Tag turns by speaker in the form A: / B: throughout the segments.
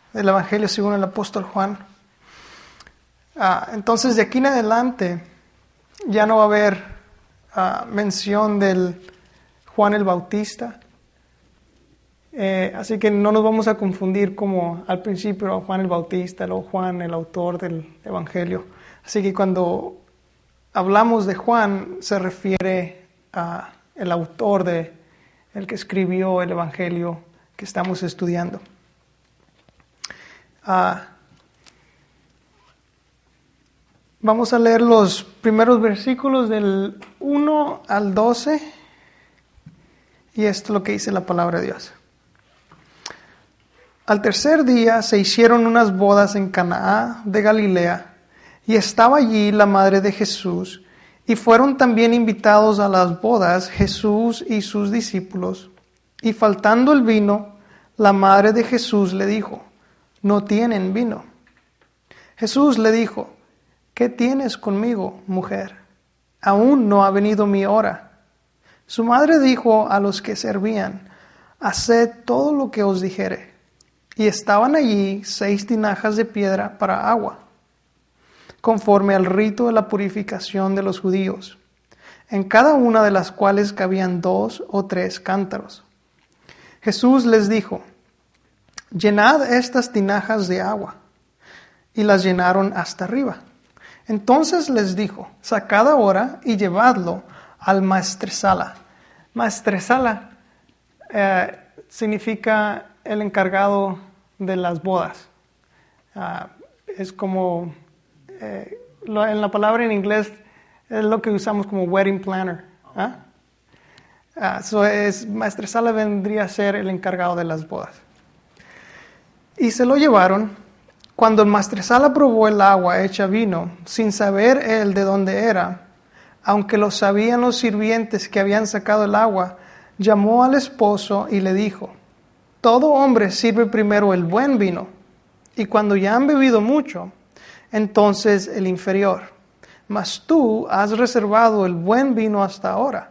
A: del Evangelio según el apóstol Juan. Entonces, de aquí en adelante, ya no va a haber mención del Juan el Bautista. Así que no nos vamos a confundir como al principio Juan el Bautista, luego Juan el autor del Evangelio. Así que cuando hablamos de Juan, se refiere a el autor el que escribió el Evangelio que estamos estudiando. Vamos a leer los primeros versículos del 1 al 12, y esto es lo que dice la palabra de Dios. Al tercer día se hicieron unas bodas en Caná de Galilea, y estaba allí la madre de Jesús, y fueron también invitados a las bodas Jesús y sus discípulos. Y faltando el vino, la madre de Jesús le dijo: no tienen vino. Jesús le dijo: ¿qué tienes conmigo, mujer? Aún no ha venido mi hora. Su madre dijo a los que servían: haced todo lo que os dijere. Y estaban allí 6 tinajas de piedra para agua, conforme al rito de la purificación de los judíos, en cada una de las cuales cabían 2 o 3 cántaros. Jesús les dijo: llenad estas tinajas de agua. Y las llenaron hasta arriba. Entonces les dijo: sacad ahora y llevadlo al maestresala. Maestresala significa el encargado de las bodas. Es como, en la palabra en inglés, es lo que usamos como wedding planner. Maestresala vendría a ser el encargado de las bodas. Y se lo llevaron. Cuando el maestresala probó el agua hecha vino, sin saber él de dónde era, aunque lo sabían los sirvientes que habían sacado el agua, llamó al esposo y le dijo: todo hombre sirve primero el buen vino, y cuando ya han bebido mucho, entonces el inferior. Mas tú has reservado el buen vino hasta ahora.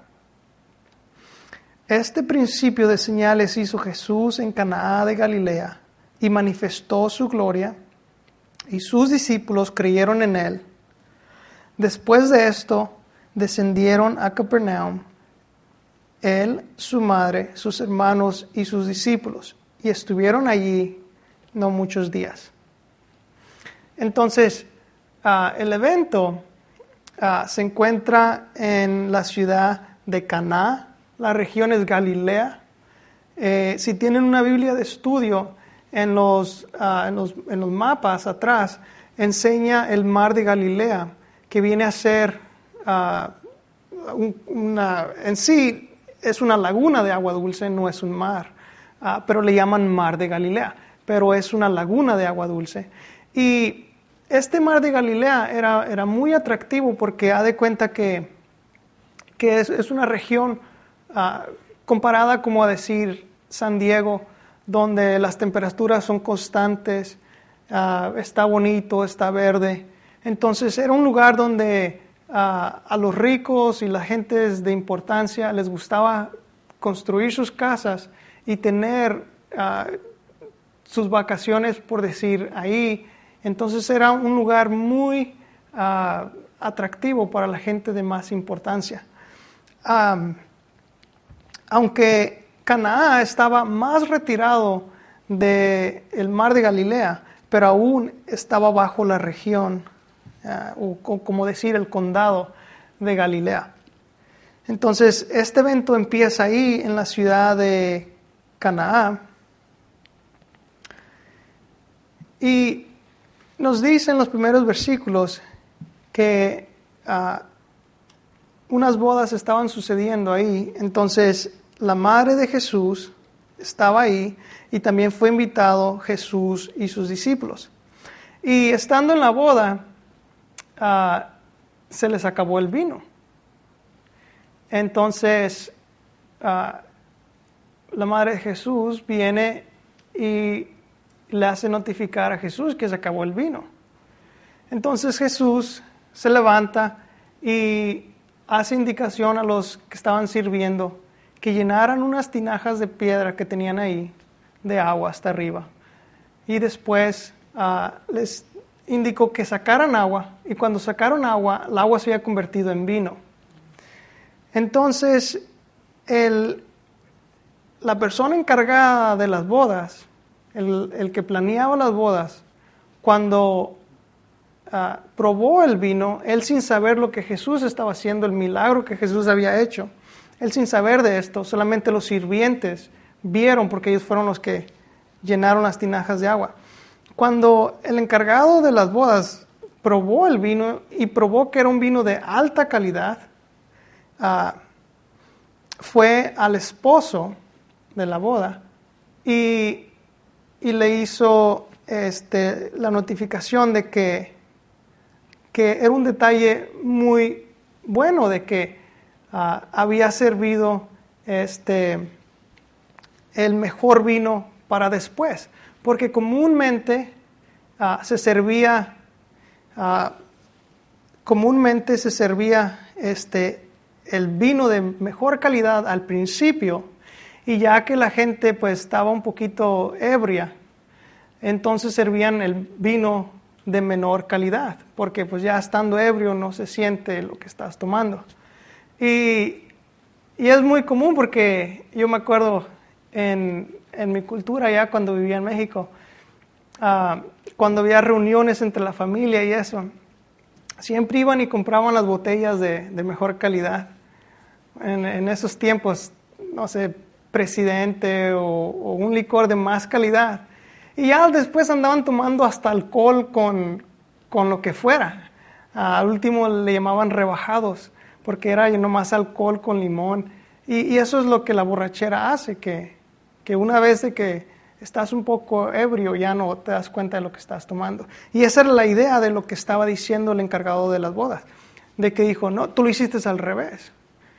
A: Este principio de señales hizo Jesús en Caná de Galilea, y manifestó su gloria, y sus discípulos creyeron en él. Después de esto, descendieron a Capernaum, él, su madre, sus hermanos y sus discípulos, y estuvieron allí no muchos días. Entonces, el evento se encuentra en la ciudad de Caná. La región es Galilea. Si tienen una Biblia de estudio, en los mapas atrás enseña el mar de Galilea, que viene a ser en sí es una laguna de agua dulce, no es un mar, pero le llaman mar de Galilea, pero es una laguna de agua dulce. Y este mar de Galilea era muy atractivo porque ha de cuenta que es una región comparada como a decir San Diego, donde las temperaturas son constantes, está bonito, está verde. Entonces era un lugar donde a los ricos y la gente de importancia les gustaba construir sus casas y tener sus vacaciones, por decir, ahí. Entonces era un lugar muy atractivo para la gente de más importancia. Aunque Caná estaba más retirado del mar de Galilea, pero aún estaba bajo la región, o como decir, el condado de Galilea. Entonces, este evento empieza ahí en la ciudad de Caná. Y nos dice en los primeros versículos que unas bodas estaban sucediendo ahí. Entonces, la madre de Jesús estaba ahí y también fue invitado Jesús y sus discípulos. Y estando en la boda, se les acabó el vino. Entonces, la madre de Jesús viene y le hace notificar a Jesús que se acabó el vino. Entonces Jesús se levanta y hace indicación a los que estaban sirviendo que llenaran unas tinajas de piedra que tenían ahí de agua hasta arriba. y después les indicó que sacaran agua, y cuando sacaron agua, el agua se había convertido en vino. Entonces, la persona encargada de las bodas, el que planeaba las bodas, cuando probó el vino, él sin saber lo que Jesús estaba haciendo, el milagro que Jesús había hecho, él sin saber de esto, solamente los sirvientes vieron, porque ellos fueron los que llenaron las tinajas de agua. Cuando el encargado de las bodas probó el vino y probó que era un vino de alta calidad, fue al esposo de la boda y le hizo la notificación de que era un detalle muy bueno, de que había servido el mejor vino para después, porque comúnmente se servía el vino de mejor calidad al principio, y ya que la gente pues estaba un poquito ebria, entonces servían el vino de menor calidad, porque pues ya estando ebrio no se siente lo que estás tomando. Y es muy común, porque yo me acuerdo en mi cultura ya cuando vivía en México, cuando había reuniones entre la familia y eso, siempre iban y compraban las botellas de mejor calidad. En esos tiempos, no sé, Presidente o un licor de más calidad. Y ya después andaban tomando hasta alcohol con lo que fuera. Al último le llamaban rebajados, porque era nomás alcohol con limón. Y eso es lo que la borrachera hace, que una vez de que estás un poco ebrio ya no te das cuenta de lo que estás tomando. Y esa era la idea de lo que estaba diciendo el encargado de las bodas, de que dijo, no, tú lo hiciste al revés.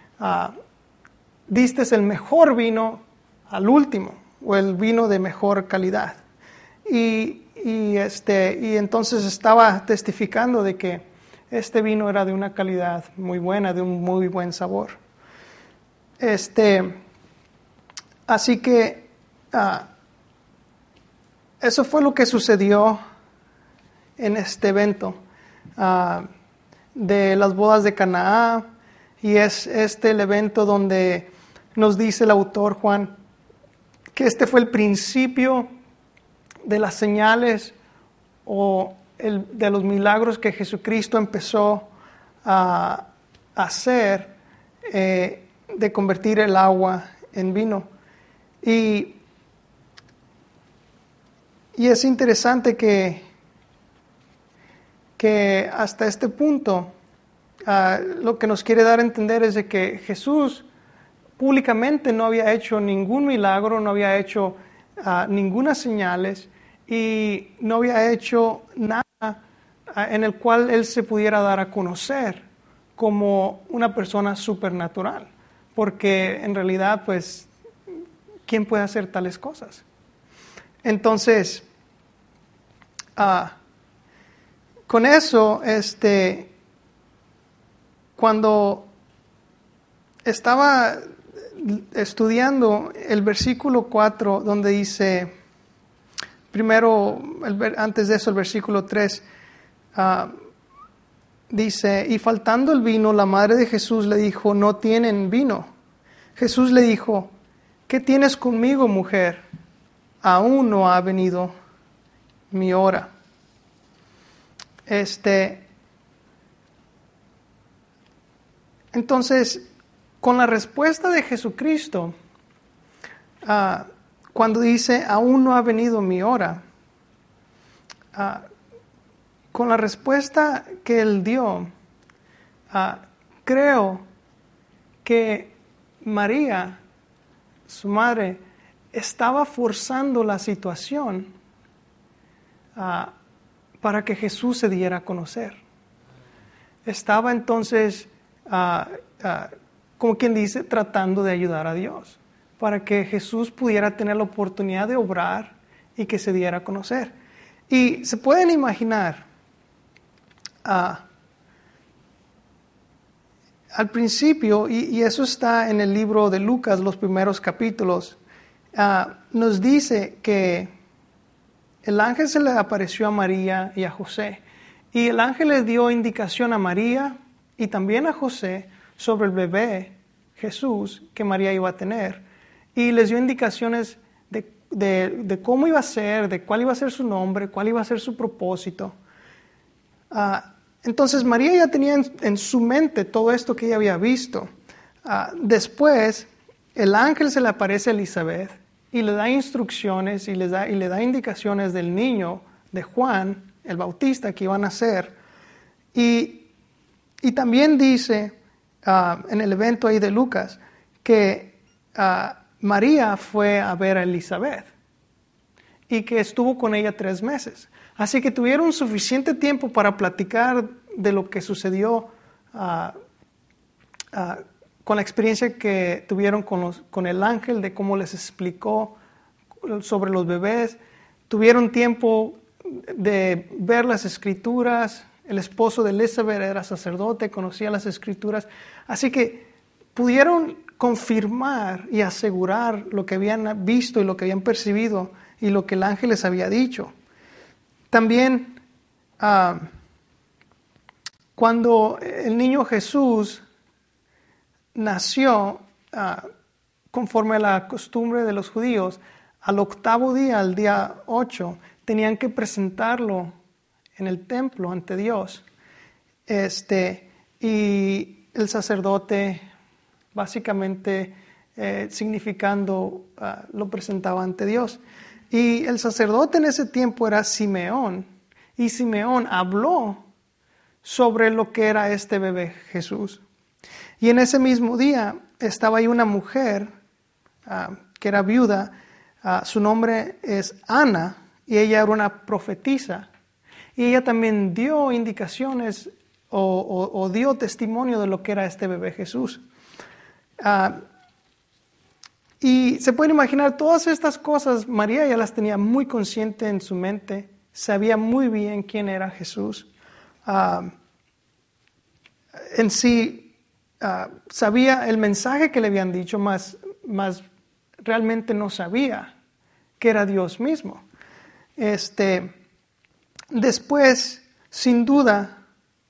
A: Diste el mejor vino al último, o el vino de mejor calidad. Y entonces estaba testificando de que este vino era de una calidad muy buena, de un muy buen sabor. Así que eso fue lo que sucedió en este evento de las bodas de Caná, y es el evento donde nos dice el autor Juan que este fue el principio de las señales o de los milagros que Jesucristo empezó a hacer, de convertir el agua en vino. Y es interesante que hasta este punto lo que nos quiere dar a entender es de que Jesús públicamente no había hecho ningún milagro, no había hecho ninguna señales, y no había hecho nada en el cual él se pudiera dar a conocer como una persona supernatural, porque en realidad pues ¿quién puede hacer tales cosas? Entonces con eso cuando estaba estudiando el versículo 4, donde dice, primero, antes de eso, el versículo 3, dice, y faltando el vino, la madre de Jesús le dijo, no tienen vino. Jesús le dijo, ¿qué tienes conmigo, mujer? Aún no ha venido mi hora. Entonces, con la respuesta de Jesucristo, cuando dice, aún no ha venido mi hora, con la respuesta que él dio, creo que María, su madre, estaba forzando la situación para que Jesús se diera a conocer. Estaba entonces, como quien dice, tratando de ayudar a Dios, para que Jesús pudiera tener la oportunidad de obrar y que se diera a conocer. Y se pueden imaginar, al principio, y eso está en el libro de Lucas, los primeros capítulos, nos dice que el ángel se le apareció a María y a José. Y el ángel les dio indicación a María y también a José sobre el bebé Jesús que María iba a tener. Y les dio indicaciones de cómo iba a ser, de cuál iba a ser su nombre, cuál iba a ser su propósito. Entonces María ya tenía en su mente todo esto que ella había visto. Después, el ángel se le aparece a Elizabeth y le da instrucciones y le da indicaciones del niño de Juan, el Bautista, que iban a nacer. Y también dice en el evento ahí de Lucas que María fue a ver a Elizabeth y que estuvo con ella 3 meses. Así que tuvieron suficiente tiempo para platicar de lo que sucedió con la experiencia que tuvieron con el ángel, de cómo les explicó sobre los bebés. Tuvieron tiempo de ver las escrituras. El esposo de Elizabeth era sacerdote, conocía las escrituras. Así que pudieron confirmar y asegurar lo que habían visto y lo que habían percibido y lo que el ángel les había dicho. También cuando el niño Jesús nació, conforme a la costumbre de los judíos, al 8º día, al día 8, tenían que presentarlo en el templo ante Dios. Y el sacerdote, básicamente significando, lo presentaba ante Dios. Y el sacerdote en ese tiempo era Simeón, y Simeón habló sobre lo que era este bebé Jesús. Y en ese mismo día estaba ahí una mujer que era viuda, su nombre es Ana, y ella era una profetisa. Y ella también dio indicaciones o dio testimonio de lo que era este bebé Jesús. Y se pueden imaginar todas estas cosas, María ya las tenía muy consciente en su mente, sabía muy bien quién era Jesús. En sí, sabía el mensaje que le habían dicho, más realmente no sabía que era Dios mismo. Después, sin duda,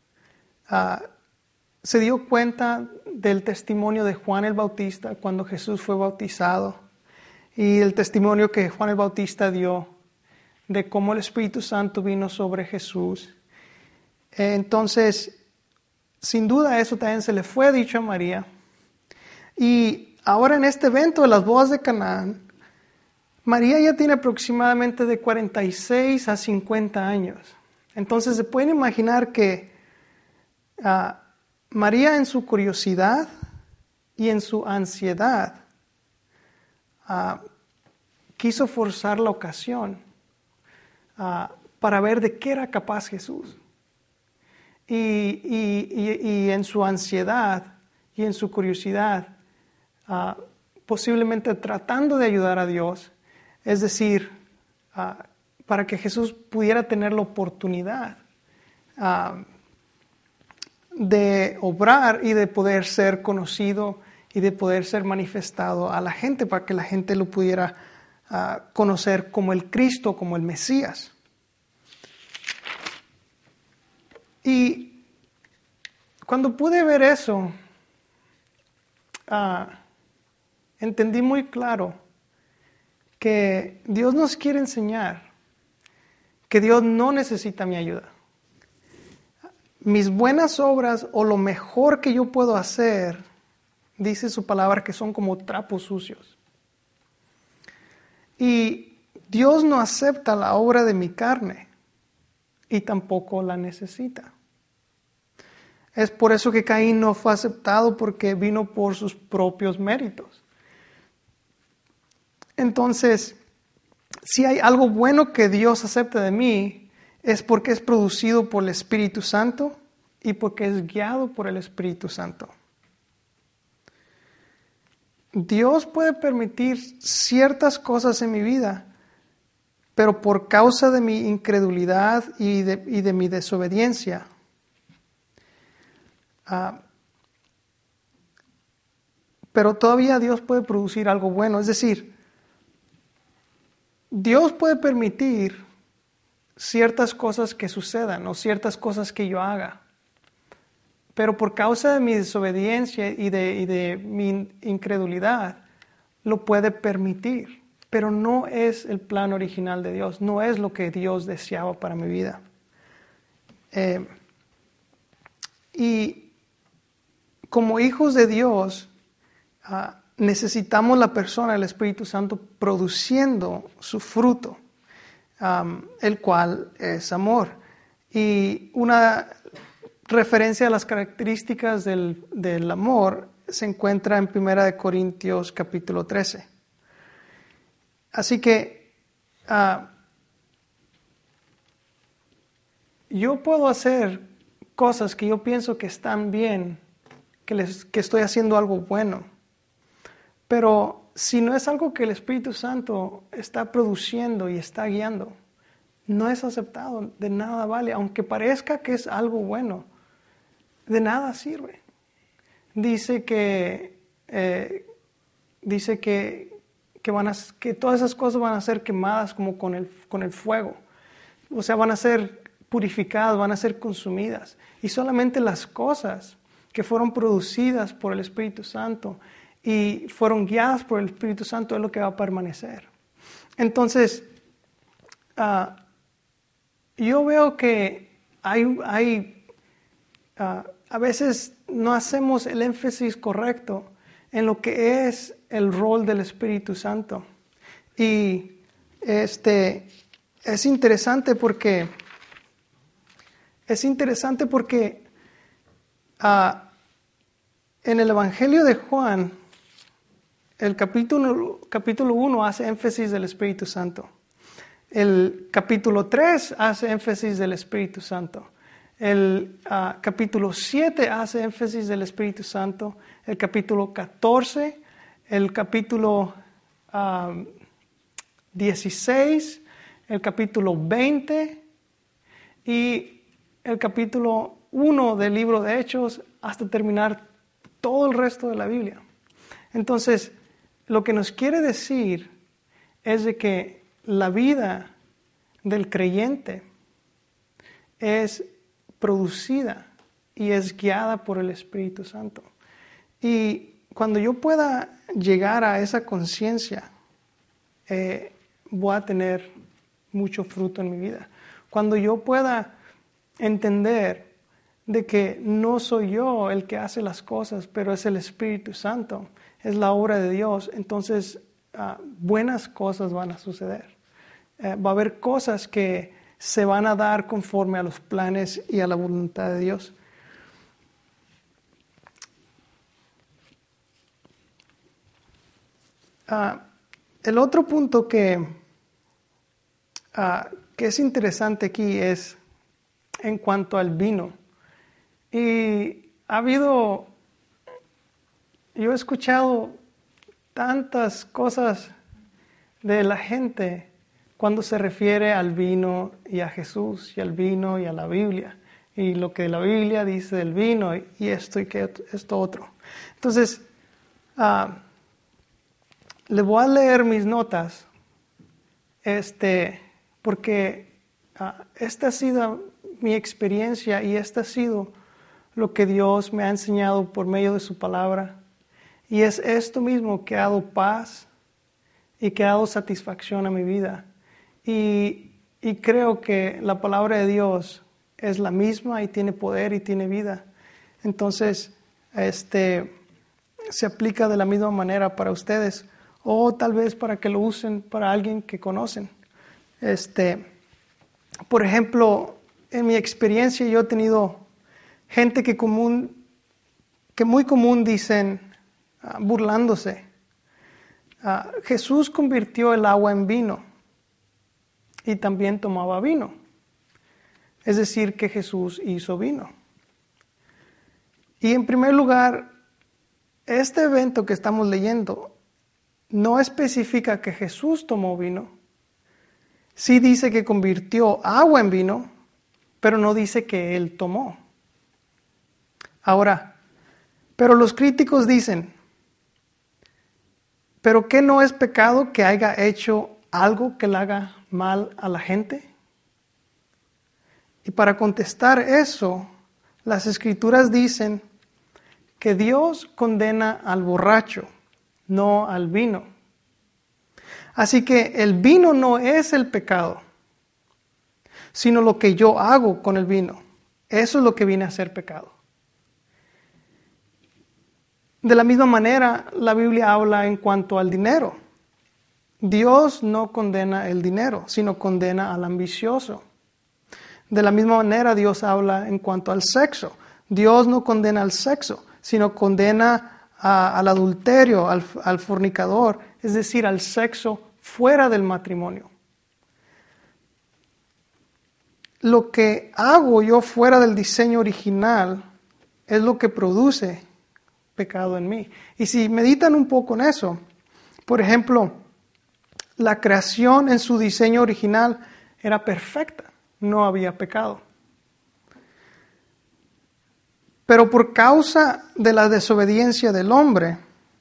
A: se dio cuenta del testimonio de Juan el Bautista cuando Jesús fue bautizado y el testimonio que Juan el Bautista dio de cómo el Espíritu Santo vino sobre Jesús. Entonces, sin duda eso también se le fue dicho a María. Y ahora en este evento de las bodas de Canaán, María ya tiene aproximadamente de 46 a 50 años. Entonces se pueden imaginar que María, en su curiosidad y en su ansiedad, quiso forzar la ocasión para ver de qué era capaz Jesús. Y en su ansiedad y en su curiosidad, posiblemente tratando de ayudar a Dios, es decir, para que Jesús pudiera tener la oportunidad de obrar y de poder ser conocido y de poder ser manifestado a la gente, para que la gente lo pudiera conocer como el Cristo, como el Mesías. Y cuando pude ver eso, entendí muy claro que Dios nos quiere enseñar que Dios no necesita mi ayuda. Mis buenas obras o lo mejor que yo puedo hacer, dice su palabra, que son como trapos sucios. Y Dios no acepta la obra de mi carne y tampoco la necesita. Es por eso que Caín no fue aceptado, porque vino por sus propios méritos. Entonces, si hay algo bueno que Dios acepta de mí, es porque es producido por el Espíritu Santo y porque es guiado por el Espíritu Santo. Dios puede permitir ciertas cosas en mi vida, pero por causa de mi incredulidad y de mi desobediencia, pero todavía Dios puede producir algo bueno. Es decir, Dios puede permitir ciertas cosas que sucedan o ciertas cosas que yo haga. Pero por causa de mi desobediencia y de mi incredulidad, lo puede permitir. Pero no es el plan original de Dios, no es lo que Dios deseaba para mi vida. Y como hijos de Dios, necesitamos la persona, el Espíritu Santo, produciendo su fruto, el cual es amor. Y una referencia a las características del amor se encuentra en 1 Corintios capítulo 13. Así que yo puedo hacer cosas que yo pienso que están bien, que estoy haciendo algo bueno, pero si no es algo que el Espíritu Santo está produciendo y está guiando, no es aceptado, de nada vale, aunque parezca que es algo bueno, de nada sirve. Dice que todas esas cosas van a ser quemadas como con el fuego. O sea, van a ser purificadas, van a ser consumidas. Y solamente las cosas que fueron producidas por el Espíritu Santo y fueron guiadas por el Espíritu Santo es lo que va a permanecer. Entonces, yo veo que a veces no hacemos el énfasis correcto en lo que es el rol del Espíritu Santo. Y es interesante porque en el Evangelio de Juan, el capítulo 1 hace énfasis del Espíritu Santo. El capítulo 3 hace énfasis del Espíritu Santo. El capítulo 7 hace énfasis del Espíritu Santo. El capítulo 14, el capítulo 16, el capítulo 20 y el capítulo 1 del libro de Hechos hasta terminar todo el resto de la Biblia. Entonces, lo que nos quiere decir es de que la vida del creyente es producida y es guiada por el Espíritu Santo. Y cuando yo pueda llegar a esa conciencia, voy a tener mucho fruto en mi vida. Cuando yo pueda entender de que no soy yo el que hace las cosas, pero es el Espíritu Santo, es la obra de Dios, entonces buenas cosas van a suceder. Va a haber cosas que se van a dar conforme a los planes y a la voluntad de Dios. El otro punto que es interesante aquí es en cuanto al vino. Y yo he escuchado tantas cosas de la gente cuando se refiere al vino y a Jesús y al vino y a la Biblia y lo que la Biblia dice del vino y esto y que esto otro. Entonces, le voy a leer mis notas, porque esta ha sido mi experiencia y esta ha sido lo que Dios me ha enseñado por medio de su palabra. Y es esto mismo que ha dado paz y que ha dado satisfacción a mi vida. Y creo que la palabra de Dios es la misma y tiene poder y tiene vida. Entonces, se aplica de la misma manera para ustedes o tal vez para que lo usen para alguien que conocen. Por ejemplo, en mi experiencia yo he tenido gente que muy común dicen, burlándose, Jesús convirtió el agua en vino y también tomaba vino. Es decir, que Jesús hizo vino. Y en primer lugar, este evento que estamos leyendo no especifica que Jesús tomó vino. Sí dice que convirtió agua en vino, pero no dice que Él tomó. Ahora, pero los críticos dicen, ¿pero qué no es pecado que haya hecho algo que le haga mal a la gente? Y para contestar eso, las Escrituras dicen que Dios condena al borracho, no al vino. Así que el vino no es el pecado, sino lo que yo hago con el vino. Eso es lo que viene a ser pecado. De la misma manera, la Biblia habla en cuanto al dinero. Dios no condena el dinero, sino condena al ambicioso. De la misma manera, Dios habla en cuanto al sexo. Dios no condena al sexo, sino condena al adulterio, al fornicador, es decir, al sexo fuera del matrimonio. Lo que hago yo fuera del diseño original es lo que produce pecado en mí. Y si meditan un poco en eso, por ejemplo, la creación en su diseño original era perfecta, no había pecado. Pero por causa de la desobediencia del hombre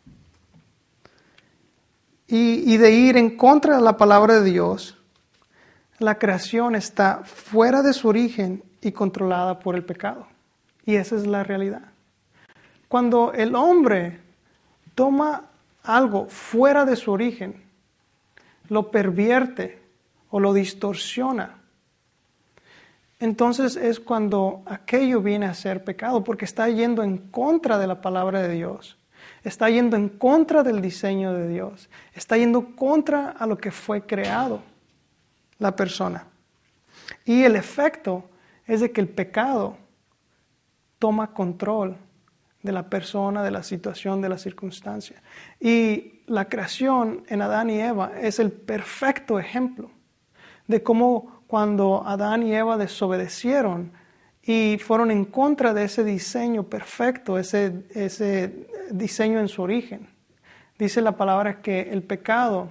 A: y de ir en contra de la palabra de Dios, la creación está fuera de su origen y controlada por el pecado. Y esa es la realidad. Cuando el hombre toma algo fuera de su origen, lo pervierte o lo distorsiona, entonces es cuando aquello viene a ser pecado, porque está yendo en contra de la palabra de Dios, está yendo en contra del diseño de Dios, está yendo contra a lo que fue creado la persona. Y el efecto es de que el pecado toma control de la persona, de la situación, de la circunstancia. Y la creación en Adán y Eva es el perfecto ejemplo de cómo cuando Adán y Eva desobedecieron y fueron en contra de ese diseño perfecto, ese diseño en su origen. Dice la palabra que el pecado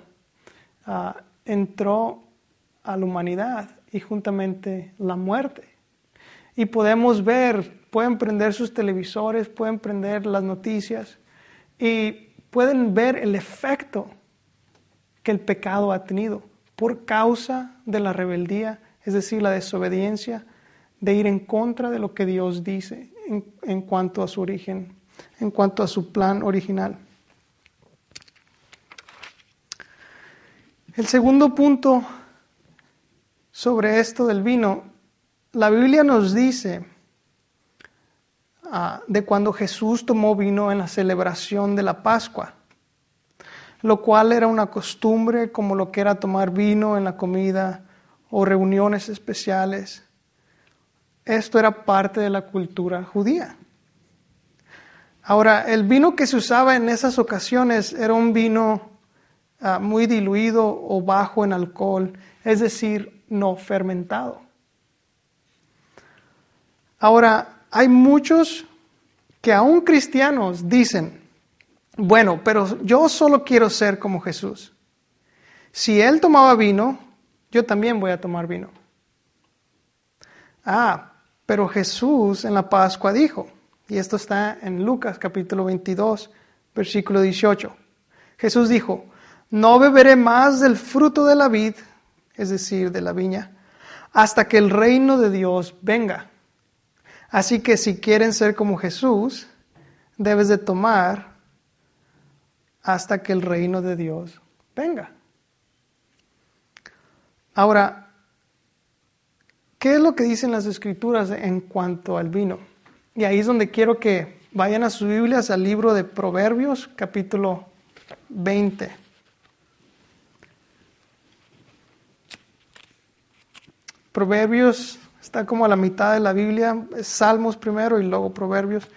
A: entró a la humanidad y juntamente la muerte. Y podemos ver, pueden prender sus televisores, pueden prender las noticias y pueden ver el efecto que el pecado ha tenido por causa de la rebeldía, es decir, la desobediencia, de ir en contra de lo que Dios dice en cuanto a su origen, en cuanto a su plan original. El segundo punto sobre esto del vino, la Biblia nos dice de cuando Jesús tomó vino en la celebración de la Pascua, lo cual era una costumbre como lo que era tomar vino en la comida o reuniones especiales. Esto era parte de la cultura judía. Ahora, el vino que se usaba en esas ocasiones era un vino muy diluido o bajo en alcohol, es decir, no fermentado. Ahora, hay muchos que aún cristianos dicen, bueno, pero yo solo quiero ser como Jesús. Si Él tomaba vino, yo también voy a tomar vino. Pero Jesús en la Pascua dijo, y esto está en Lucas capítulo 22, versículo 18. Jesús dijo, no beberé más del fruto de la vid, es decir, de la viña, hasta que el reino de Dios venga. Así que si quieren ser como Jesús, debes de tomar hasta que el reino de Dios venga. Ahora, ¿qué es lo que dicen las Escrituras en cuanto al vino? Y ahí es donde quiero que vayan a sus Biblias al libro de Proverbios, capítulo 20. Proverbios está como a la mitad de la Biblia, es Salmos primero y luego Proverbios.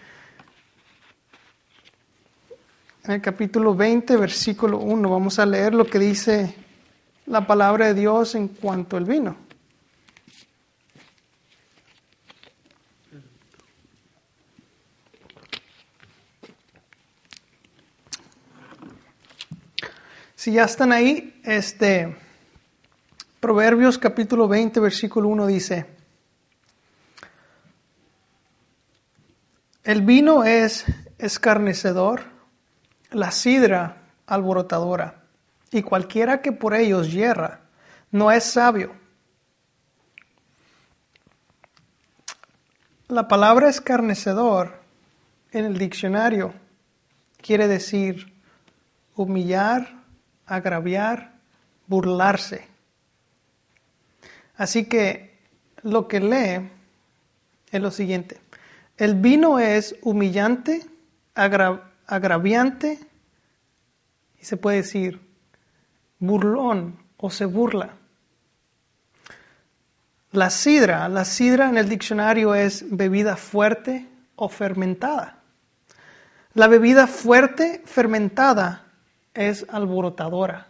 A: En el capítulo 20, versículo 1, vamos a leer lo que dice la palabra de Dios en cuanto al vino. Si ya están ahí, Proverbios capítulo 20, versículo 1 dice, el vino es escarnecedor, la sidra alborotadora, y cualquiera que por ellos yerra no es sabio. La palabra escarnecedor en el diccionario quiere decir humillar, agraviar, burlarse. Así que lo que lee es lo siguiente. El vino es humillante, agraviante y se puede decir burlón o se burla. La sidra en el diccionario es bebida fuerte o fermentada. La bebida fuerte fermentada es alborotadora.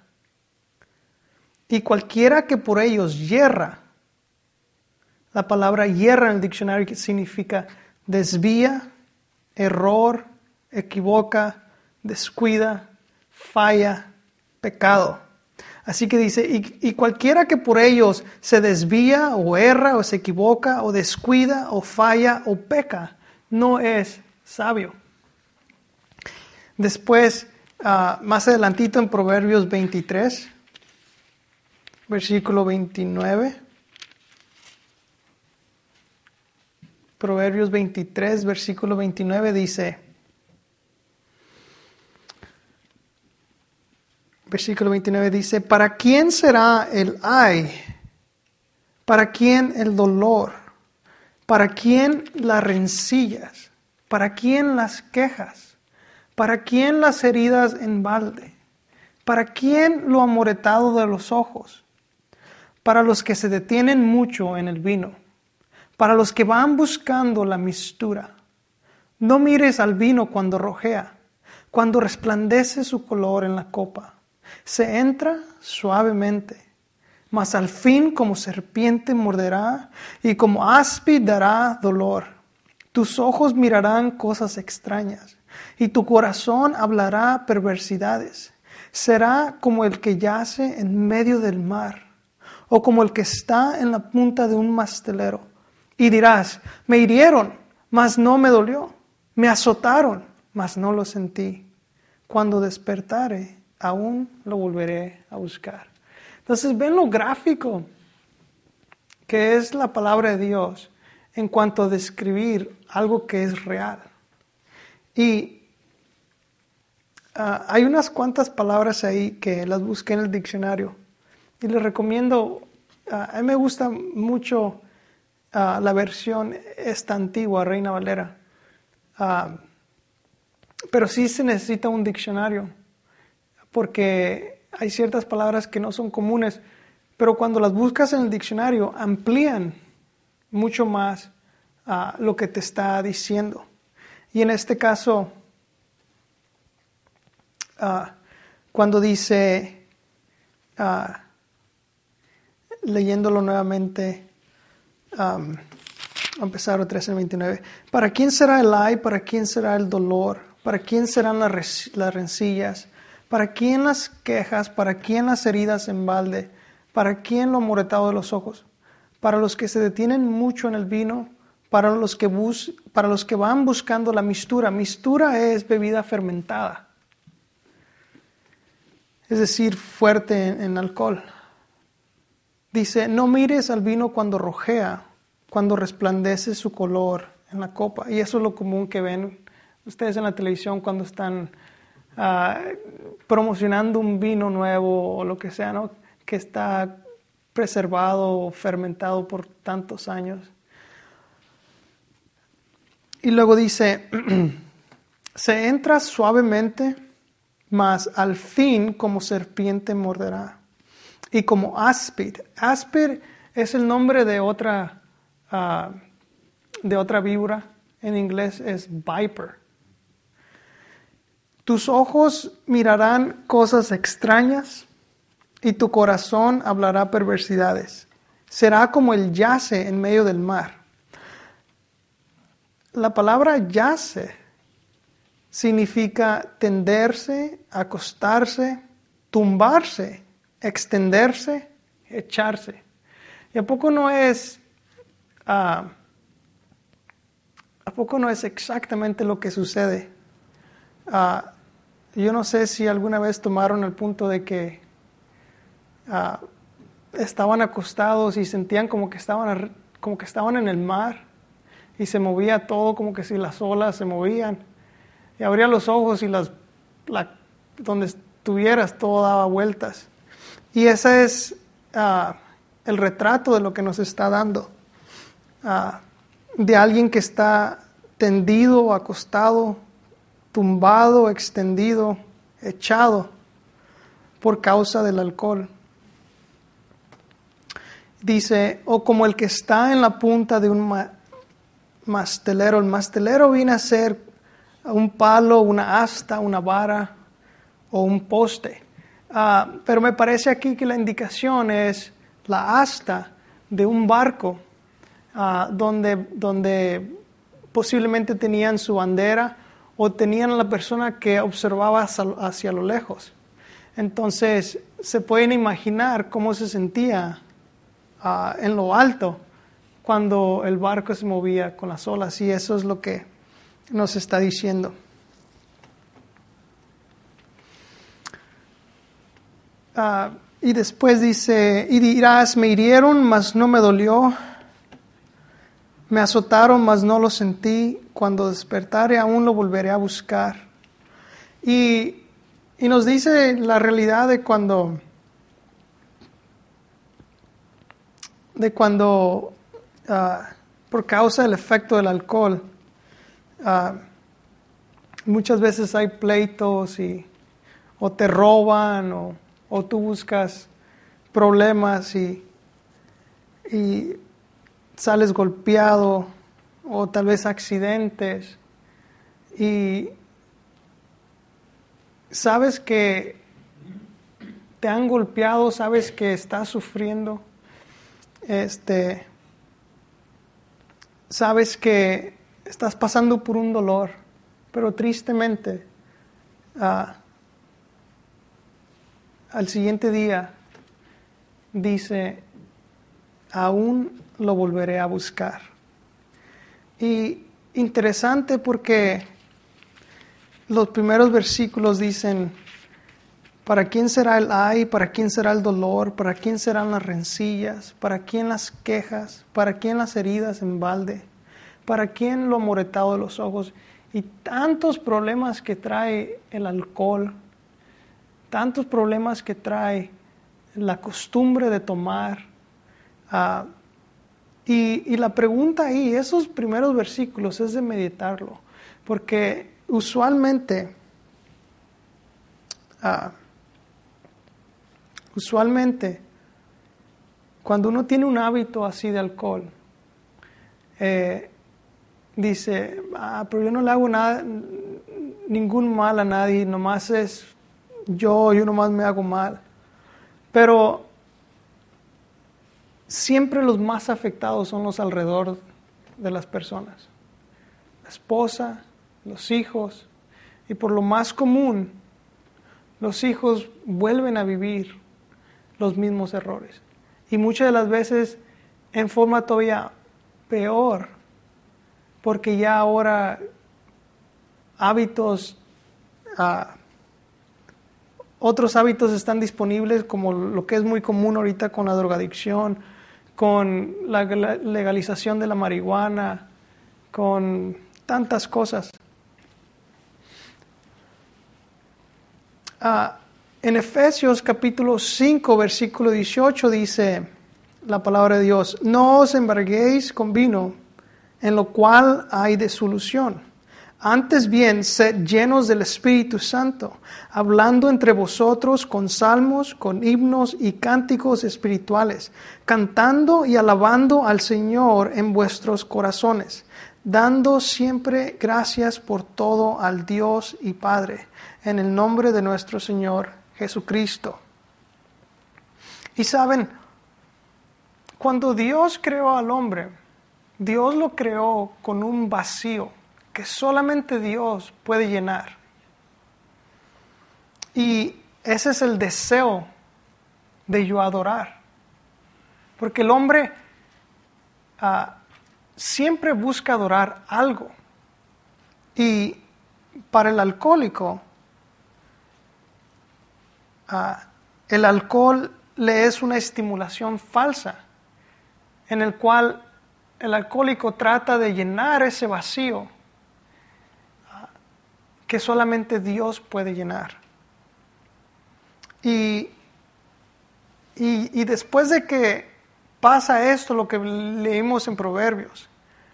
A: Y cualquiera que por ellos yerra, la palabra yerra en el diccionario significa desvía, error, equivoca, descuida, falla, pecado. Así que dice, y cualquiera que por ellos se desvía o erra o se equivoca o descuida o falla o peca, no es sabio. Después, más adelantito en Proverbios 23, versículo 29. Proverbios 23, versículo 29 dice, versículo 29 dice, ¿para quién será el ay? ¿Para quién el dolor? ¿Para quién las rencillas? ¿Para quién las quejas? ¿Para quién las heridas en balde? ¿Para quién lo amoretado de los ojos? Para los que se detienen mucho en el vino, para los que van buscando la mistura. No mires al vino cuando rojea, cuando resplandece su color en la copa. Se entra suavemente, mas al fin como serpiente morderá y como áspid dará dolor. Tus ojos mirarán cosas extrañas y tu corazón hablará perversidades. Será como el que yace en medio del mar o como el que está en la punta de un mastelero. Y dirás, me hirieron, mas no me dolió. Me azotaron, mas no lo sentí. Cuando despertare, aún lo volveré a buscar. Entonces, ven lo gráfico que es la palabra de Dios en cuanto a describir algo que es real. Y hay unas cuantas palabras ahí que las busqué en el diccionario. Y les recomiendo, a mí me gusta mucho la versión esta antigua, Reina Valera. Pero sí se necesita un diccionario, porque hay ciertas palabras que no son comunes, pero cuando las buscas en el diccionario amplían mucho más lo que te está diciendo. Y en este caso, cuando dice, leyéndolo nuevamente, a empezar otra vez en 29. ¿Para quién será el ay? ¿Para quién será el dolor? ¿Para quién serán las rencillas? ¿Para quién las quejas? ¿Para quién las heridas en balde? ¿Para quién lo amoretado de los ojos? Para los que se detienen mucho en el vino, para los que van buscando la mistura. Mistura es bebida fermentada, es decir, fuerte en alcohol. Dice, no mires al vino cuando rojea, cuando resplandece su color en la copa. Y eso es lo común que ven ustedes en la televisión cuando están promocionando un vino nuevo o lo que sea, ¿no? Que está preservado o fermentado por tantos años. Y luego dice, se entra suavemente, mas al fin como serpiente morderá. Y como áspid. Áspid es el nombre de otra víbora. En inglés es viper. Tus ojos mirarán cosas extrañas y tu corazón hablará perversidades. Será como el yace en medio del mar. La palabra yace significa tenderse, acostarse, tumbarse, extenderse, echarse. ¿Y a poco no es exactamente lo que sucede? Yo no sé si alguna vez tomaron el punto de que estaban acostados y sentían como que estaban en el mar y se movía todo como que si las olas se movían. Y abría los ojos y donde estuvieras todo daba vueltas. Y ese es el retrato de lo que nos está dando. De alguien que está tendido, acostado, tumbado, extendido, echado por causa del alcohol. Dice, o como el que está en la punta de un mastelero. El mastelero viene a ser un palo, una asta, una vara o un poste. Pero me parece aquí que la indicación es la asta de un barco donde posiblemente tenían su bandera o tenían a la persona que observaba hacia lo lejos. Entonces se pueden imaginar cómo se sentía en lo alto cuando el barco se movía con las olas, y eso es lo que nos está diciendo. Y después dice, y dirás, me hirieron, mas no me dolió, me azotaron, mas no lo sentí, cuando despertare aún lo volveré a buscar. Y nos dice la realidad de cuando por causa del efecto del alcohol, muchas veces hay pleitos o te roban o tú buscas problemas y sales golpeado o tal vez accidentes y sabes que te han golpeado, sabes que estás sufriendo, sabes que estás pasando por un dolor, pero tristemente al siguiente día dice, aún lo volveré a buscar. Y interesante porque los primeros versículos dicen, ¿para quién será el ay? ¿Para quién será el dolor? ¿Para quién serán las rencillas? ¿Para quién las quejas? ¿Para quién las heridas en balde? ¿Para quién lo amoretado de los ojos? Y tantos problemas que trae el alcohol, tantos problemas que trae la costumbre de tomar. Y la pregunta ahí, esos primeros versículos, es de meditarlo, porque usualmente cuando uno tiene un hábito así de alcohol, dice, pero yo no le hago nada, ningún mal a nadie, nomás es yo nomás me hago mal. Pero siempre los más afectados son los alrededor de las personas. La esposa, los hijos, y por lo más común, los hijos vuelven a vivir los mismos errores. Y muchas de las veces en forma todavía peor, porque ya ahora otros hábitos están disponibles, como lo que es muy común ahorita con la drogadicción, con la legalización de la marihuana, con tantas cosas. En Efesios capítulo 5, versículo 18 dice la palabra de Dios, no os embriaguéis con vino, en lo cual hay disolución. Antes bien, sed llenos del Espíritu Santo, hablando entre vosotros con salmos, con himnos y cánticos espirituales, cantando y alabando al Señor en vuestros corazones, dando siempre gracias por todo al Dios y Padre, en el nombre de nuestro Señor Jesucristo. Y saben, cuando Dios creó al hombre, Dios lo creó con un vacío que solamente Dios puede llenar. Y ese es el deseo de yo adorar. Porque el hombre siempre busca adorar algo. Y para el alcohólico, el alcohol le es una estimulación falsa, en el cual el alcohólico trata de llenar ese vacío que solamente Dios puede llenar. Y después de que pasa esto, lo que leímos en Proverbios,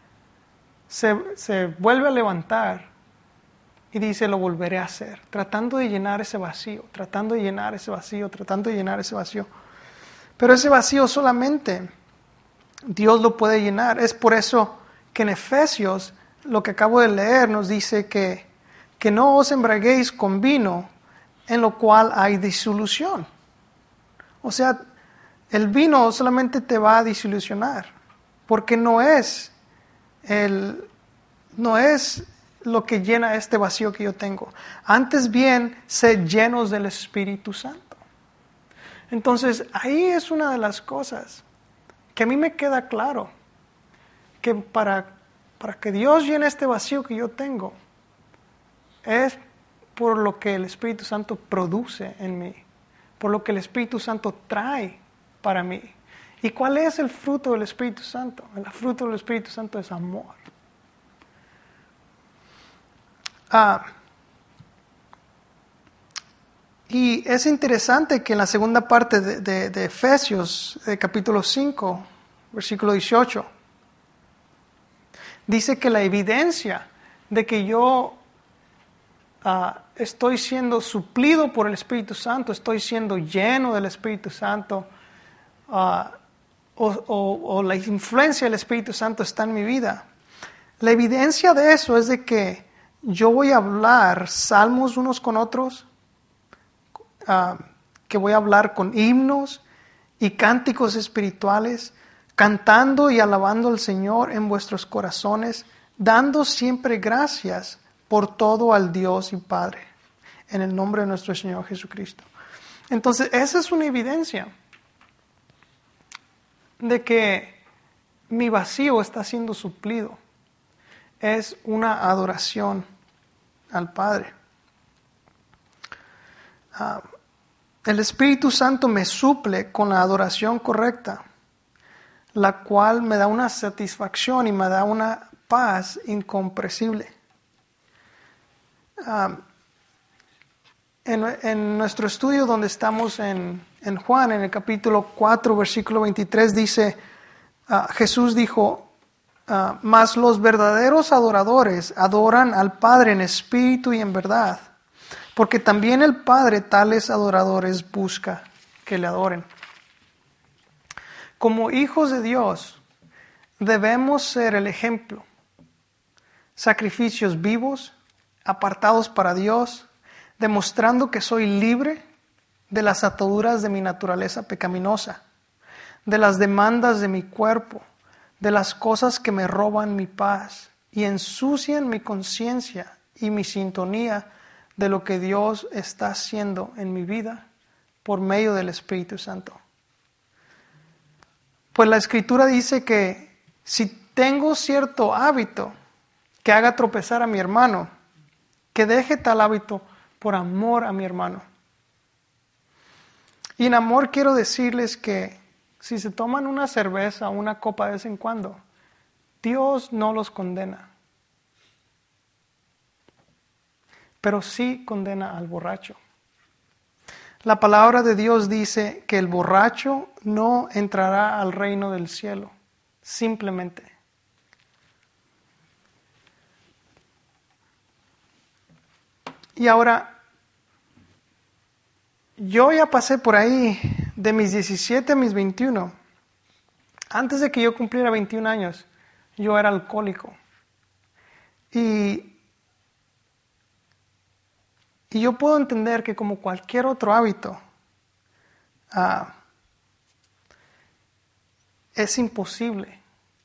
A: se vuelve a levantar y dice, lo volveré a hacer, tratando de llenar ese vacío, tratando de llenar ese vacío, tratando de llenar ese vacío. Pero ese vacío solamente Dios lo puede llenar. Es por eso que en Efesios, lo que acabo de leer, nos dice que no os embriaguéis con vino, en lo cual hay disolución. O sea, el vino solamente te va a desilusionar, porque no es lo que llena este vacío que yo tengo. Antes bien, sed llenos del Espíritu Santo. Entonces, ahí es una de las cosas que a mí me queda claro, que para que Dios llene este vacío que yo tengo, es por lo que el Espíritu Santo produce en mí, por lo que el Espíritu Santo trae para mí. ¿Y cuál es el fruto del Espíritu Santo? El fruto del Espíritu Santo es amor. Y es interesante que en la segunda parte de Efesios, capítulo 5, versículo 18, dice que la evidencia de que yo estoy siendo suplido por el Espíritu Santo, estoy siendo lleno del Espíritu Santo, o la influencia del Espíritu Santo está en mi vida. La evidencia de eso es de que yo voy a hablar salmos unos con otros, que voy a hablar con himnos y cánticos espirituales, cantando y alabando al Señor en vuestros corazones, dando siempre gracias por todo al Dios y Padre, en el nombre de nuestro Señor Jesucristo. Entonces, esa es una evidencia de que mi vacío está siendo suplido. Es una adoración al Padre. El Espíritu Santo me suple con la adoración correcta, la cual me da una satisfacción y me da una paz incomprensible. En nuestro estudio donde estamos en Juan, en el capítulo 4, versículo 23, dice, Jesús dijo, mas los verdaderos adoradores adoran al Padre en espíritu y en verdad, porque también el Padre tales adoradores busca que le adoren. Como hijos de Dios, debemos ser el ejemplo. Sacrificios vivos, apartados para Dios, demostrando que soy libre de las ataduras de mi naturaleza pecaminosa, de las demandas de mi cuerpo, de las cosas que me roban mi paz y ensucian mi conciencia y mi sintonía de lo que Dios está haciendo en mi vida por medio del Espíritu Santo. Pues la Escritura dice que si tengo cierto hábito que haga tropezar a mi hermano, que deje tal hábito por amor a mi hermano. Y en amor quiero decirles que si se toman una cerveza o una copa de vez en cuando, Dios no los condena. Pero sí condena al borracho. La palabra de Dios dice que el borracho no entrará al reino del cielo, simplemente. Y ahora, yo ya pasé por ahí de mis 17 a mis 21. Antes de que yo cumpliera 21 años, yo era alcohólico. Y yo puedo entender que como cualquier otro hábito, es imposible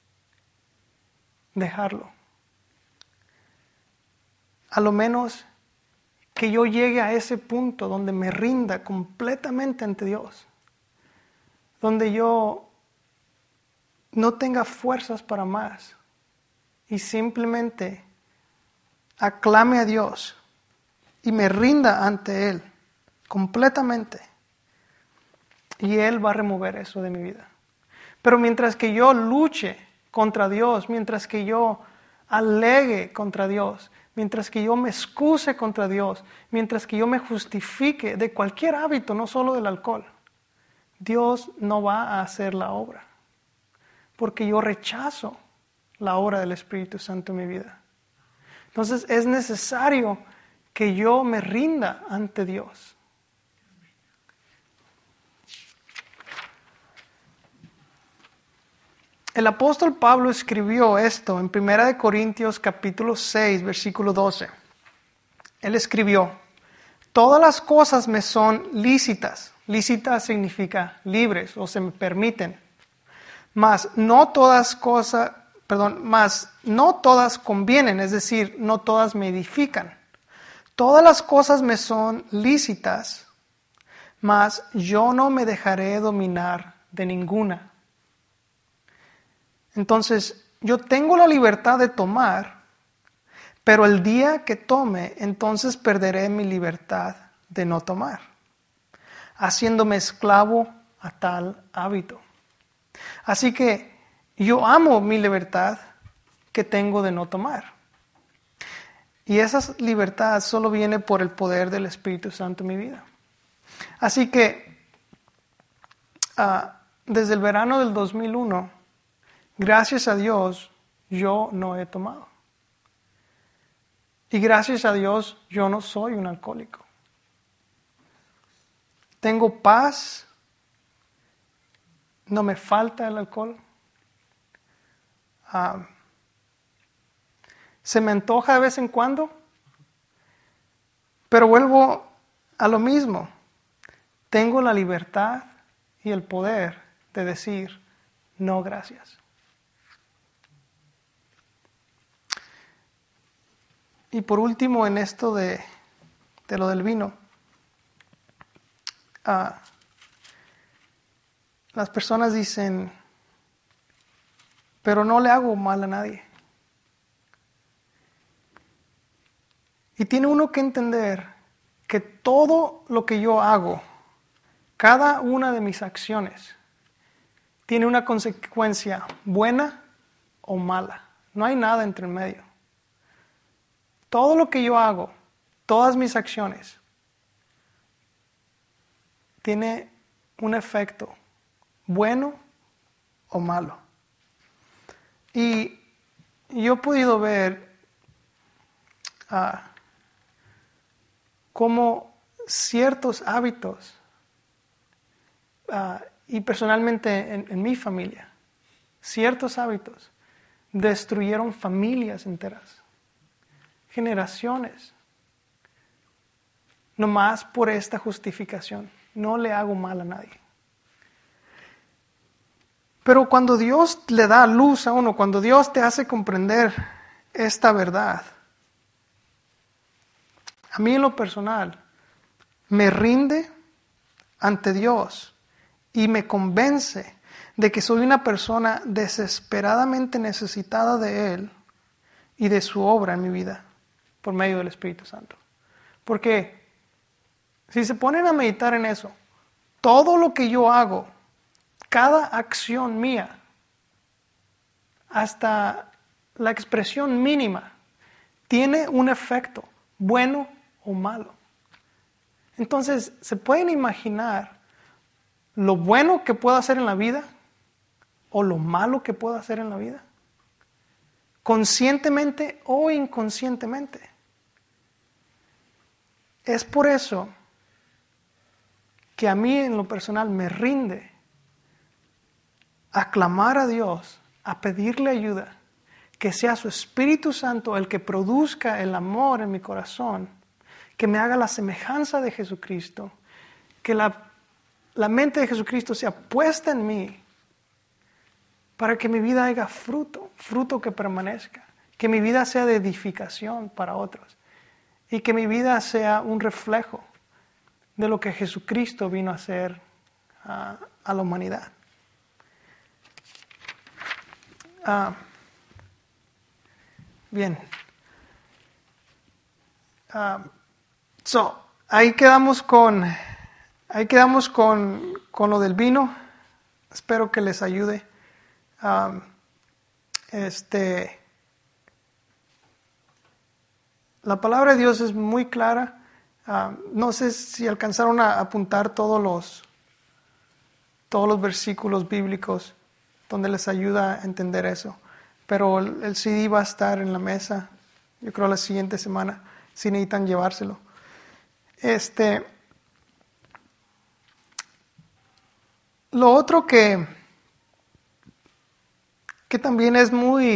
A: dejarlo. A lo menos que yo llegue a ese punto donde me rinda completamente ante Dios, donde yo no tenga fuerzas para más y simplemente aclame a Dios y me rinda ante Él completamente, y Él va a remover eso de mi vida. Pero mientras que yo luche contra Dios, mientras que yo alegue contra Dios, mientras que yo me excuse contra Dios, mientras que yo me justifique de cualquier hábito, no solo del alcohol, Dios no va a hacer la obra, porque yo rechazo la obra del Espíritu Santo en mi vida. Entonces es necesario que yo me rinda ante Dios. El apóstol Pablo escribió esto en 1 Corintios capítulo 6, versículo 12. Él escribió: todas las cosas me son lícitas. Lícitas significa libres o se me permiten. Mas no todas convienen, es decir, no todas me edifican. Todas las cosas me son lícitas, mas yo no me dejaré dominar de ninguna. Entonces, yo tengo la libertad de tomar, pero el día que tome, entonces perderé mi libertad de no tomar, haciéndome esclavo a tal hábito. Así que yo amo mi libertad que tengo de no tomar. Y esa libertad solo viene por el poder del Espíritu Santo en mi vida. Así que desde el verano del 2001, gracias a Dios, yo no he tomado. Y gracias a Dios, yo no soy un alcohólico. Tengo paz, no me falta el alcohol. Se me antoja de vez en cuando, pero vuelvo a lo mismo. Tengo la libertad y el poder de decir no, gracias. Y por último, en esto de lo del vino, las personas dicen, pero no le hago mal a nadie. Y tiene uno que entender que todo lo que yo hago, cada una de mis acciones, tiene una consecuencia buena o mala. No hay nada entre el medio. Todo lo que yo hago, todas mis acciones, tiene un efecto bueno o malo. Y yo he podido ver cómo ciertos hábitos, y personalmente en mi familia, ciertos hábitos destruyeron familias enteras, generaciones, nomás por esta justificación. No le hago mal a nadie. Pero cuando Dios le da luz a uno, cuando Dios te hace comprender esta verdad, a mí en lo personal me rinde ante Dios y me convence de que soy una persona desesperadamente necesitada de Él y de su obra en mi vida por medio del Espíritu Santo. Porque si se ponen a meditar en eso, todo lo que yo hago, cada acción mía, hasta la expresión mínima, tiene un efecto, bueno o malo. Entonces, ¿se pueden imaginar lo bueno que puedo hacer en la vida o lo malo que puedo hacer en la vida? Conscientemente o inconscientemente. Es por eso que a mí en lo personal me rinde a clamar a Dios, a pedirle ayuda, que sea su Espíritu Santo el que produzca el amor en mi corazón, que me haga la semejanza de Jesucristo, que la mente de Jesucristo sea puesta en mí, para que mi vida haga fruto, fruto que permanezca, que mi vida sea de edificación para otros y que mi vida sea un reflejo de lo que Jesucristo vino a hacer a la humanidad. Bien. Ahí quedamos con lo del vino. Espero que les ayude. La palabra de Dios es muy clara. No sé si alcanzaron a apuntar todos los versículos bíblicos donde les ayuda a entender eso. Pero el CD va a estar en la mesa, yo creo la siguiente semana, si necesitan llevárselo. Lo otro que también es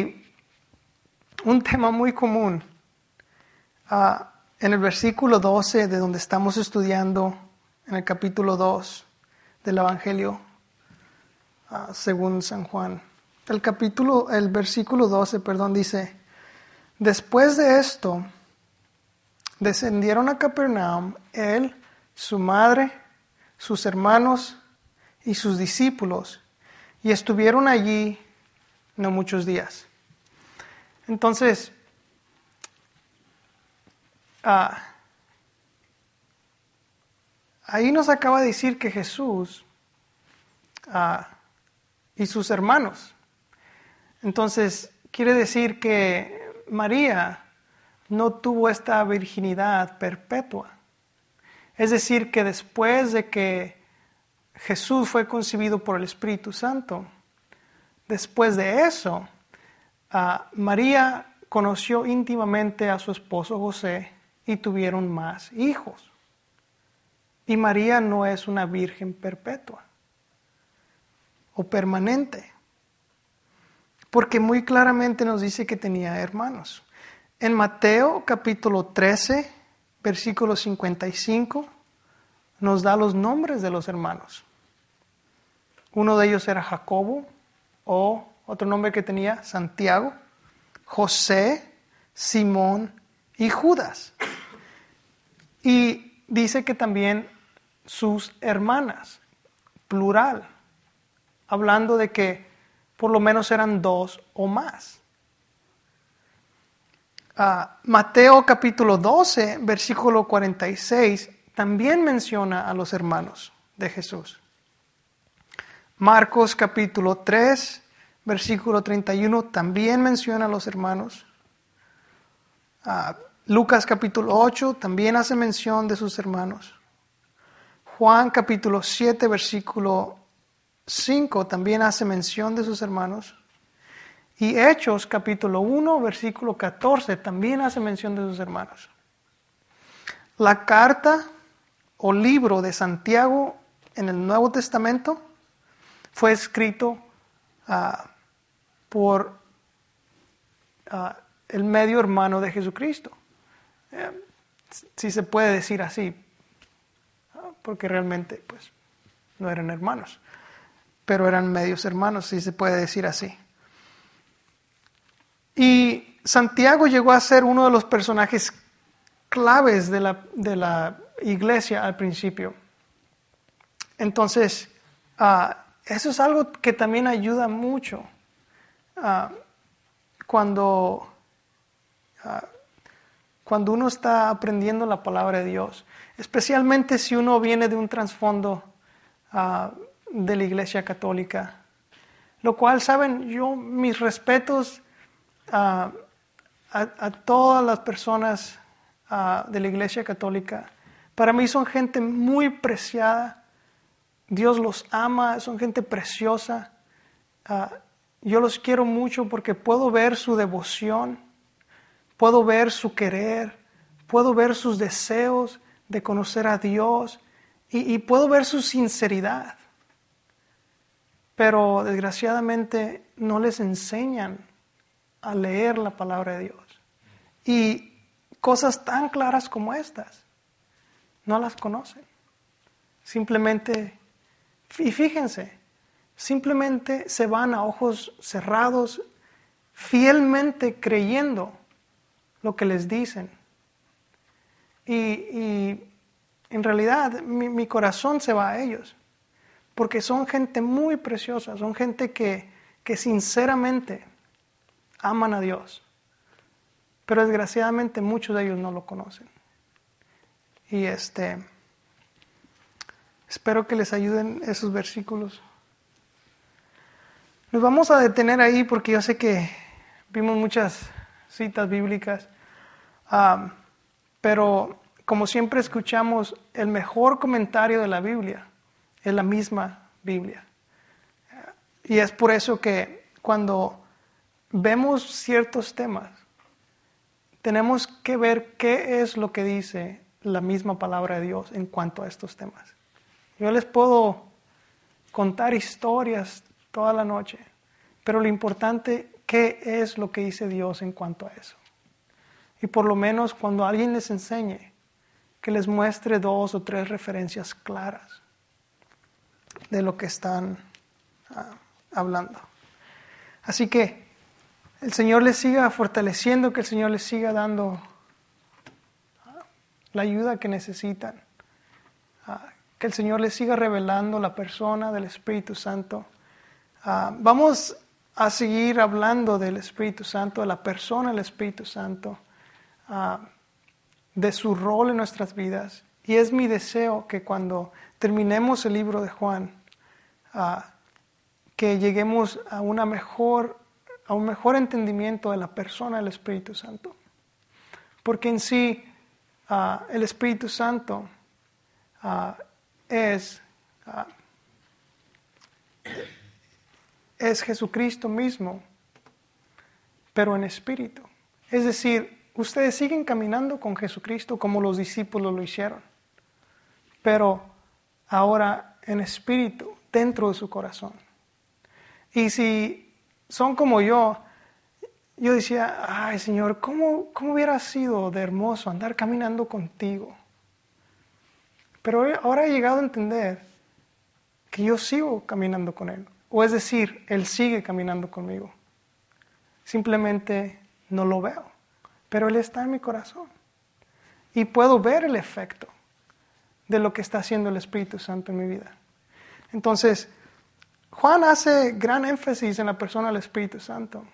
A: un tema muy común, en el versículo 12 de donde estamos estudiando, en el capítulo 2 del Evangelio según San Juan. El versículo 12, dice: después de esto, descendieron a Capernaum, él, su madre, sus hermanos y sus discípulos, y estuvieron allí no muchos días. Entonces, ahí nos acaba de decir que Jesús y sus hermanos. Entonces, quiere decir que María no tuvo esta virginidad perpetua. Es decir, que después de que Jesús fue concebido por el Espíritu Santo, después de eso, María conoció íntimamente a su esposo José y tuvieron más hijos. Y María no es una virgen perpetua o permanente, porque muy claramente nos dice que tenía hermanos. En Mateo capítulo 13, versículo 55, nos da los nombres de los hermanos. Uno de ellos era Jacobo, o otro nombre que tenía, Santiago, José, Simón y Judas. Y dice que también sus hermanas, plural, hablando de que por lo menos eran 2 o más. Mateo capítulo 12, versículo 46, también menciona a los hermanos de Jesús. Marcos capítulo 3, versículo 31, también menciona a los hermanos. Lucas capítulo 8 también hace mención de sus hermanos. Juan capítulo 7, versículo 5 también hace mención de sus hermanos. Y Hechos capítulo 1, versículo 14 también hace mención de sus hermanos. La carta o libro de Santiago en el Nuevo Testamento fue escrito por el medio hermano de Jesucristo. Si se puede decir así, porque realmente pues no eran hermanos, pero eran medios hermanos, si se puede decir así. Y Santiago llegó a ser uno de los personajes claves de la iglesia al principio. Entonces, eso es algo que también ayuda mucho cuando uno está aprendiendo la palabra de Dios, especialmente si uno viene de un trasfondo de la Iglesia Católica, lo cual, saben, yo mis respetos a todas las personas de la Iglesia Católica. Para mí son gente muy preciada. Dios los ama, son gente preciosa. Yo los quiero mucho porque puedo ver su devoción, puedo ver su querer, puedo ver sus deseos de conocer a Dios y puedo ver su sinceridad. Pero desgraciadamente no les enseñan a leer la palabra de Dios. Y cosas tan claras como estas no las conocen. Simplemente, y fíjense, simplemente se van a ojos cerrados, fielmente creyendo lo que les dicen. Y en realidad mi corazón se va a ellos, porque son gente muy preciosa, son gente que sinceramente aman a Dios. Pero desgraciadamente muchos de ellos no lo conocen. Y espero que les ayuden esos versículos. Nos vamos a detener ahí porque yo sé que vimos muchas citas bíblicas, pero como siempre escuchamos, el mejor comentario de la Biblia es la misma Biblia. Y es por eso que cuando vemos ciertos temas, tenemos que ver qué es lo que dice la misma palabra de Dios en cuanto a estos temas. Yo les puedo contar historias toda la noche, pero lo importante, ¿qué es lo que dice Dios en cuanto a eso? Y por lo menos cuando alguien les enseñe, que les muestre 2 o 3 referencias claras de lo que están hablando. Así que el Señor les siga fortaleciendo, que el Señor les siga dando la ayuda que necesitan, que el Señor les siga revelando la persona del Espíritu Santo. Vamos a seguir hablando del Espíritu Santo, de la persona del Espíritu Santo, de su rol en nuestras vidas. Y es mi deseo que cuando terminemos el libro de Juan, que lleguemos a un mejor entendimiento de la persona del Espíritu Santo. Porque en sí, el Espíritu Santo es Jesucristo mismo, pero en espíritu. Es decir, ustedes siguen caminando con Jesucristo como los discípulos lo hicieron, pero ahora en espíritu, dentro de su corazón. Y si son como yo decía, ay Señor, ¿cómo hubiera sido de hermoso andar caminando contigo? Pero ahora he llegado a entender que yo sigo caminando con Él. O es decir, Él sigue caminando conmigo. Simplemente no lo veo, pero Él está en mi corazón. Y puedo ver el efecto de lo que está haciendo el Espíritu Santo en mi vida. Entonces, Juan hace gran énfasis en la persona del Espíritu Santo.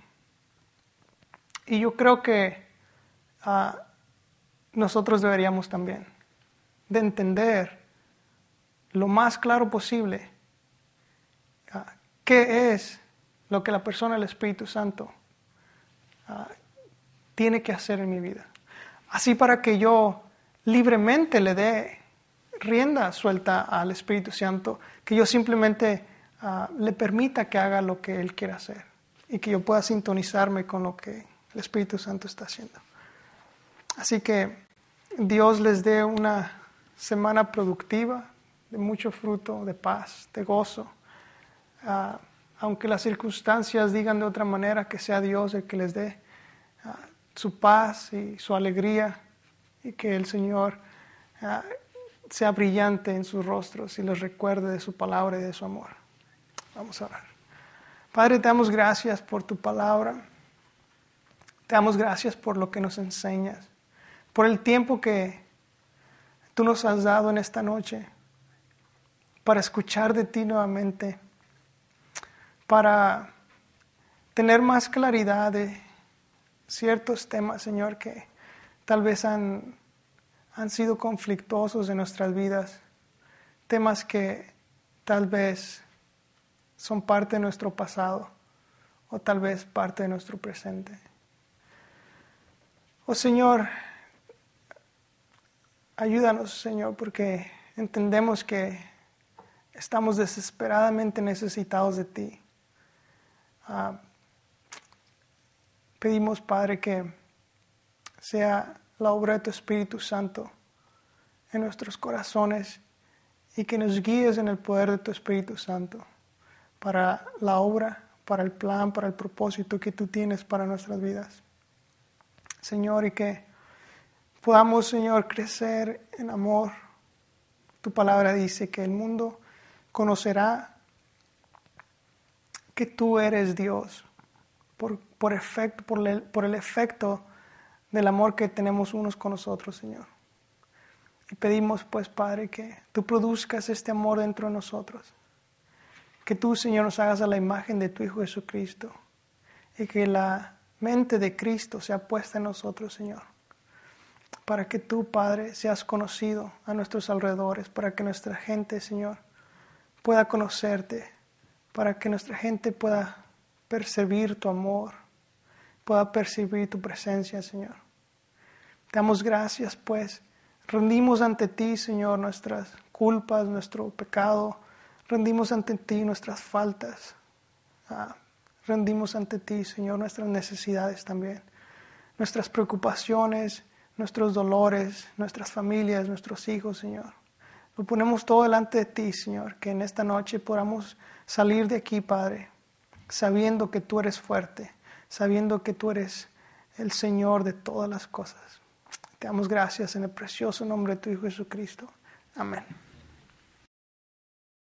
A: Y yo creo que nosotros deberíamos también de entender lo más claro posible qué es lo que la persona del Espíritu Santo tiene que hacer en mi vida. Así para que yo libremente le dé rienda suelta al Espíritu Santo, que yo simplemente le permita que haga lo que Él quiera hacer y que yo pueda sintonizarme con lo que el Espíritu Santo está haciendo. Así que Dios les dé una semana productiva, de mucho fruto, de paz, de gozo. Aunque las circunstancias digan de otra manera, que sea Dios el que les dé su paz y su alegría, y que el Señor sea brillante en sus rostros y les recuerde de su palabra y de su amor. Vamos a orar. Padre, te damos gracias por tu palabra. Te damos gracias por lo que nos enseñas, por el tiempo que tú nos has dado en esta noche para escuchar de ti nuevamente, para tener más claridad de ciertos temas, Señor, que tal vez han sido conflictuosos en nuestras vidas, temas que tal vez son parte de nuestro pasado o tal vez parte de nuestro presente. Oh Señor, ayúdanos, Señor, porque entendemos que estamos desesperadamente necesitados de ti. Pedimos, Padre, que sea la obra de tu Espíritu Santo en nuestros corazones y que nos guíes en el poder de tu Espíritu Santo para la obra, para el plan, para el propósito que tú tienes para nuestras vidas. Señor, y que podamos, Señor, crecer en amor. Tu palabra dice que el mundo conocerá que tú eres Dios por el efecto del amor que tenemos unos con los otros, Señor. Y pedimos, pues, Padre, que tú produzcas este amor dentro de nosotros. Que tú, Señor, nos hagas a la imagen de tu Hijo Jesucristo. Y que la mente de Cristo sea puesta en nosotros, Señor. Para que tú, Padre, seas conocido a nuestros alrededores. Para que nuestra gente, Señor, pueda conocerte. Para que nuestra gente pueda percibir tu amor. pueda percibir tu presencia, Señor. Te damos gracias, pues. Rendimos ante ti, Señor, nuestras culpas, nuestro pecado. Rendimos ante ti nuestras faltas. Rendimos ante ti, Señor, nuestras necesidades también. Nuestras preocupaciones, nuestros dolores, nuestras familias, nuestros hijos, Señor. Lo ponemos todo delante de ti, Señor, que en esta noche podamos salir de aquí, Padre, sabiendo que tú eres fuerte, sabiendo que tú eres el Señor de todas las cosas. Te damos gracias en el precioso nombre de tu Hijo Jesucristo. Amén.